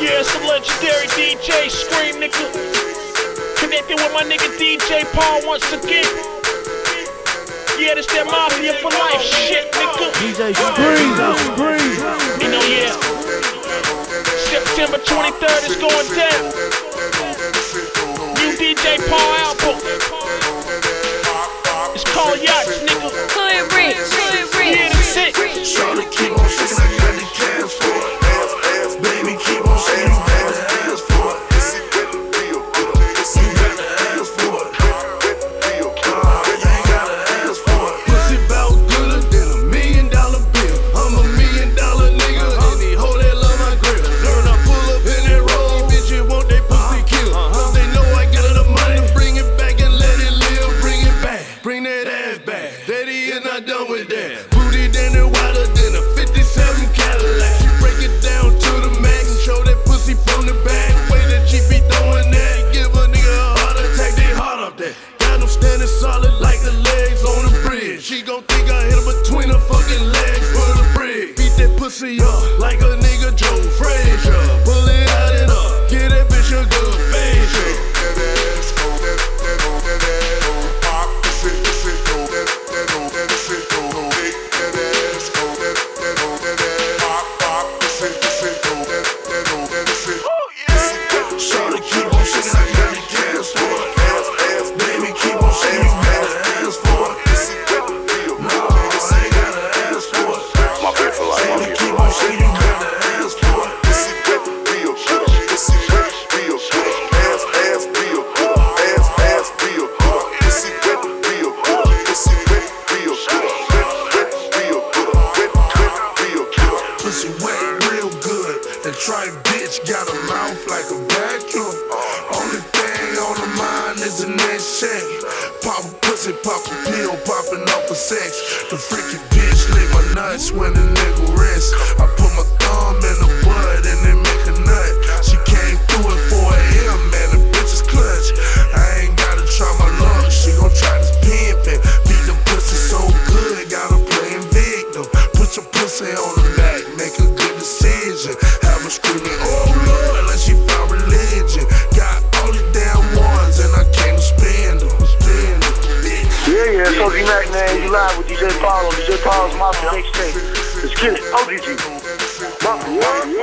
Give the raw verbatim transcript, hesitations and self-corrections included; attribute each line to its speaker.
Speaker 1: Yeah, it's a legendary D J Scream, nigga. Connected with my nigga D J Paul once again. Yeah, this that Mafia for life shit, nigga.
Speaker 2: D J Scream, Scream.
Speaker 1: You know, yeah. September twenty-third is going down. New D J Paul album. It's called Yachts, nigga.
Speaker 3: Hood rich, hood rich.
Speaker 1: Yeah, that's it.
Speaker 4: Shawty keep on shaking, I got the cash for it. Ass, ass, baby, keep on shaking, you got the ass for it. You got the ass for it. You ain't got the ass for it. Pussy bout gooder than a million dollar bill. I'm a million dollar nigga, and these hoes that love my grill. Learn I pull up in that road, bitches want they pussy kill. Cause they know I got the money, bring it back and let it live. Bring it back, bring that ass back. Daddy is not done with that. Booty than the wider than a fifty-seven Cadillac. She break it down to the max and show that pussy from the back. Way that she be throwing that, give a nigga a heart attack, they hard up that. Got them standing solid like the legs on the bridge. She gon' think I hit her between her fucking legs for the bridge. Beat that pussy up like a nigga Joe Frazier. Pull it out and up, get that bitch a good facial. Shawty keep on shaking, I got the cash for it. Ass, ass, baby, keep on shaking, you got the ass for it. No, I ain't got the ass for it.
Speaker 5: My bad for life, my
Speaker 4: Baby, keep on shaking, you got the ass for it. Ass, ass, real good. Ass, ass, real good. Pussy wet, real good. Pussy wet, real good. Wet, real good. Wet, wet, real good. Pussy wet, real good. And try bitch got a mouth like a vacuum. Only thing on the mind is the next check. Pop a pussy, pop a pill, popping off for sex. The freaky bitch lick my nuts when the nigga rest. I put my thumb in the bud and then make a nut. She came through at four A M, man, the bitch is clutch. I ain't gotta try my luck, she gon' try this pimpin'. Beat the pussy so good, got her playing victim. Put your pussy on the back, make a good decision. Have her screaming, oh Lord, like she found religion. Got all these damn ones and I can't spend them. Spend them.
Speaker 2: Yeah, yeah, it's O G Mac, man. You live with D J Paul on D J Paul's Mafia mixtape. Let's get it. O G G. Mafia.